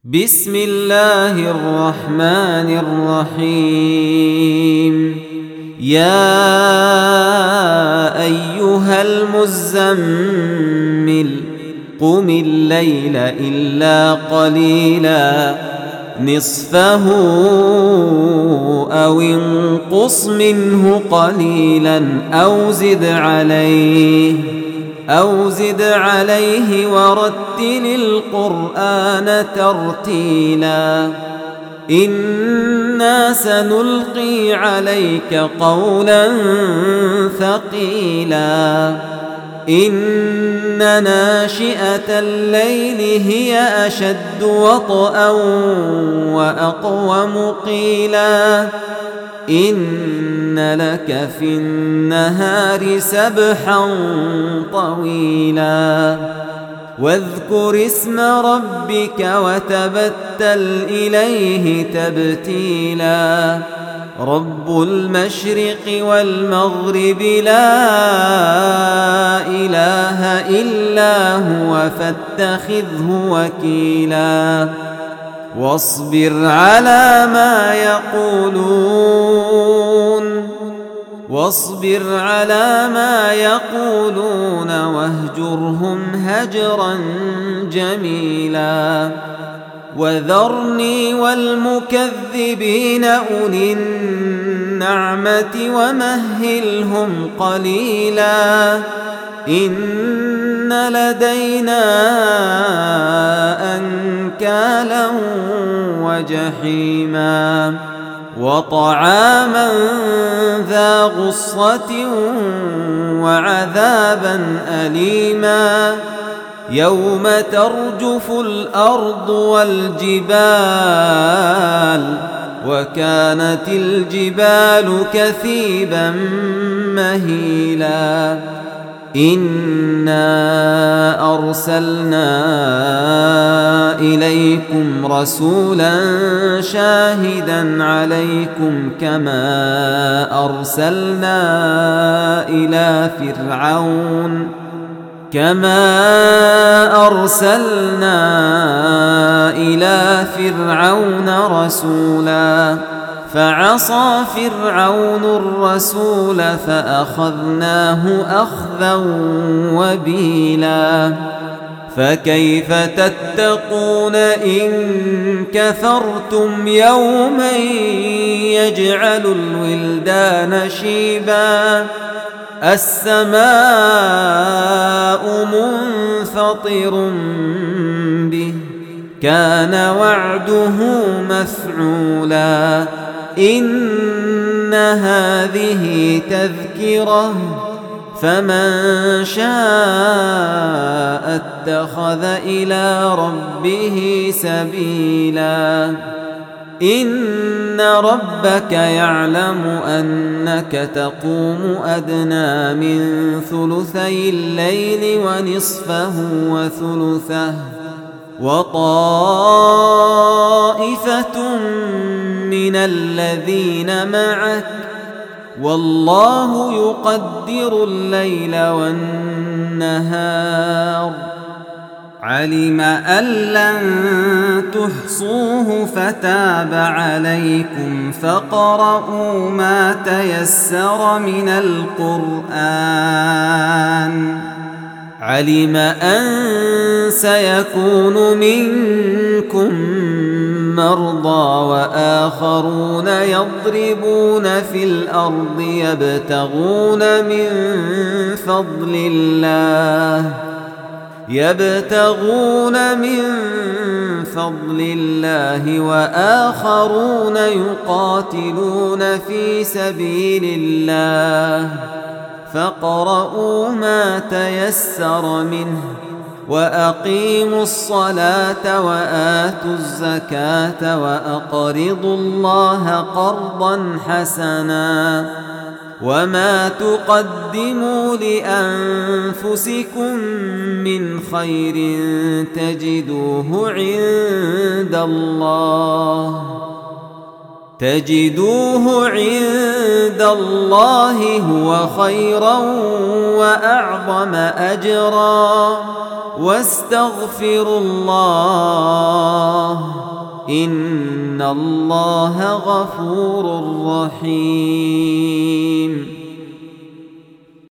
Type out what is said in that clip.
بسم الله الرحمن الرحيم. يا أيها المزمل قم الليل إلا قليلا نصفه أو انقص منه قليلا أو زد عليه ورتل القرآن ترتيلا إنا سنلقي عليك قولا ثقيلا إن ناشئة الليل هي أشد وطئا وأقوم قيلا إن لك في النهار سبحا طويلا واذكر اسم ربك وتبتل إليه تبتيلا رب المشرق والمغرب لا إله إلا هو فاتخذه وكيلا واصبر على ما يقولون واهجرهم هجرا جميلا وذرني والمكذبين أولي النعمة ومهلهم قليلا إن لدينا أنكالا وجحيما وطعاما ذا غصة وعذابا أليما يوم ترجف الأرض والجبال وكانت الجبال كثيبا مهيلا إنا أرسلنا إليكم رسولا شاهدا عليكم كما أرسلنا إلى فرعون رسولا فعصى فرعون الرسول فأخذناه أخذا وبيلا فكيف تتقون إن كفرتم يوما يجعل الولدان شيبا السماء منفطر به كان وعده مفعولا إن هذه تذكرة فمن شاء اتخذ إلى ربه سبيلا إن ربك يعلم أنك تقوم أدنى من ثلثي الليل ونصفه وثلثه وطائفة من الذين معك والله يقدر الليل والنهار علم أن لن تحصوه فتاب عليكم فاقرؤوا ما تيسر من القرآن علم أن سيكون منكم مرضى وآخرون يضربون في الأرض يبتغون من فضل الله وآخرون يقاتلون في سبيل الله فاقرؤوا ما تيسر منه وأقيموا الصلاة وآتوا الزكاة وأقرضوا الله قرضا حسنا وما تقدموا لأنفسكم من خير تجدوه عند الله هو خيرا وأعظم أجرا واستغفروا الله إن الله غفور رحيم.